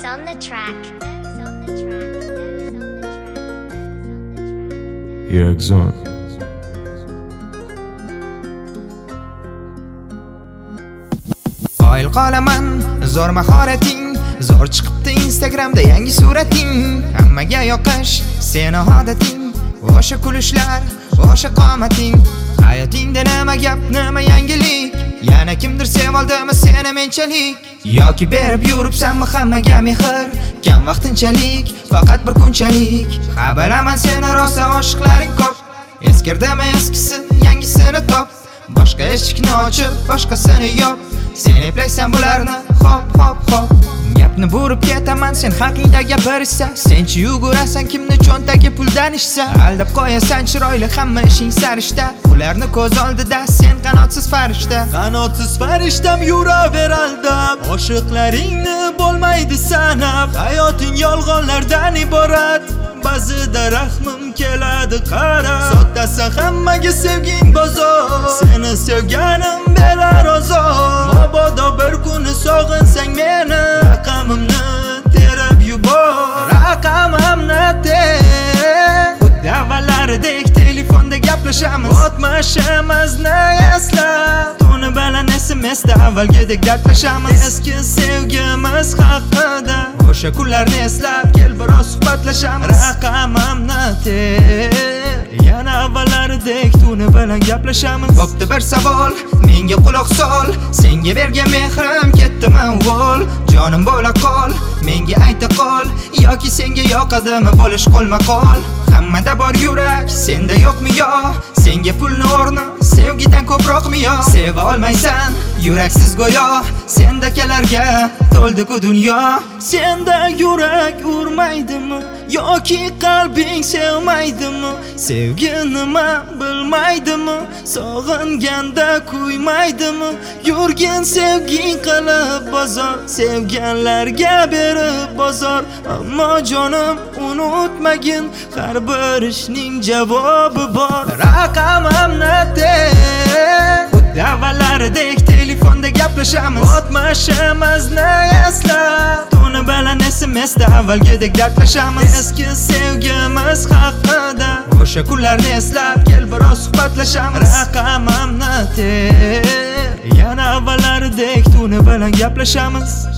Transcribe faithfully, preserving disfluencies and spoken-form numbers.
on the track. Yakzon. Qoyil qolaman, zo'r mahorating, zo'r chiqibdi Instagramda yangi surating. Hammaga yoqish seni odating, o'sha kulishlar, o'sha qomating. Hayotingda nima gap, nima yangilik? Yana kimdir sevoldimi seni menchalik? Yoki berib yuribsanmi hammaga mehr? Kam vaqtinchalik, faqat bir kunchalik. Ha bilaman seni rosa oshiqlaring ko'p. Eskirdimi eskisi, yangisini top. Boshqa eshikni ochib, boshqasini yop. Sen eplaysan bularni, hop hop hop. Gapni burib ketaman, sen haqingda gapirishsa. Senchi yugurasan kimni cho'ntagi puldan ishsa. Aldab qo'yasan chiroyli hamma ishing sarishta. Ularni ko'z oldida sen qanotsiz farishta. Qanotsiz farishtam yuraver aldab. Oshiqlaringni bo'lmaydi sanab. Hayoting yolg'onlardan iborat. Ba'zida rahmim keladi qarab. Sottasa hammaga sevging bozor. Seni sevganim berar ozor. Mabodo bir kuni sog'insang meni, raqamimni terib yubor. Raqamimni ter. Xuddi avvallaridek telefonda gaplashamiz. O'tmishimizni eslab, tuni bilan S M S'da avvalgidek dardlashamiz. Eski sevgimiz haqida o'sha kunlarni eslab, kel biroz suhbatlashamiz. Raqamimni ter. Yana avvallaridek tuni bilan gaplashamiz. Bo'pti bir savol, menga quloq sol. Senga bergan mehrim ketdimi avval? Jonim bo'la qol, menga ayta qol. Yoki senga yoqadimi bo'lish qo'lma qol? Hammada bor yurak, senda yo'qmi yo? Senga pulni o'rni, sevgidan ko'proqmi yo? Seva olmaysan, yuraksiz go'yo. Sendakalarga to'ldi-ku dunyo. Senda yurak urmaydimi yoki qalbing sevmaydimi? Sevgi nima bilmaydimi? Sog'inganda kuymaydimi? Yurgin sevging qilib bozor, sevganlarga berib bozor. Ammo jonim unutmagin, har bir ishning javobi bor. Raqamimni ter. Xuddi avvallaridek telefonda gaplashamiz. O'tmishimizni eslab, tuni bilan S M S'da avvalgidek dardlashamiz. Eski sevgimiz haqida o'sha kunlarni eslab, kel biroz suhbatlashamiz. Raqamimni ter. Yana avvallaridek tuni bilan gaplashamiz.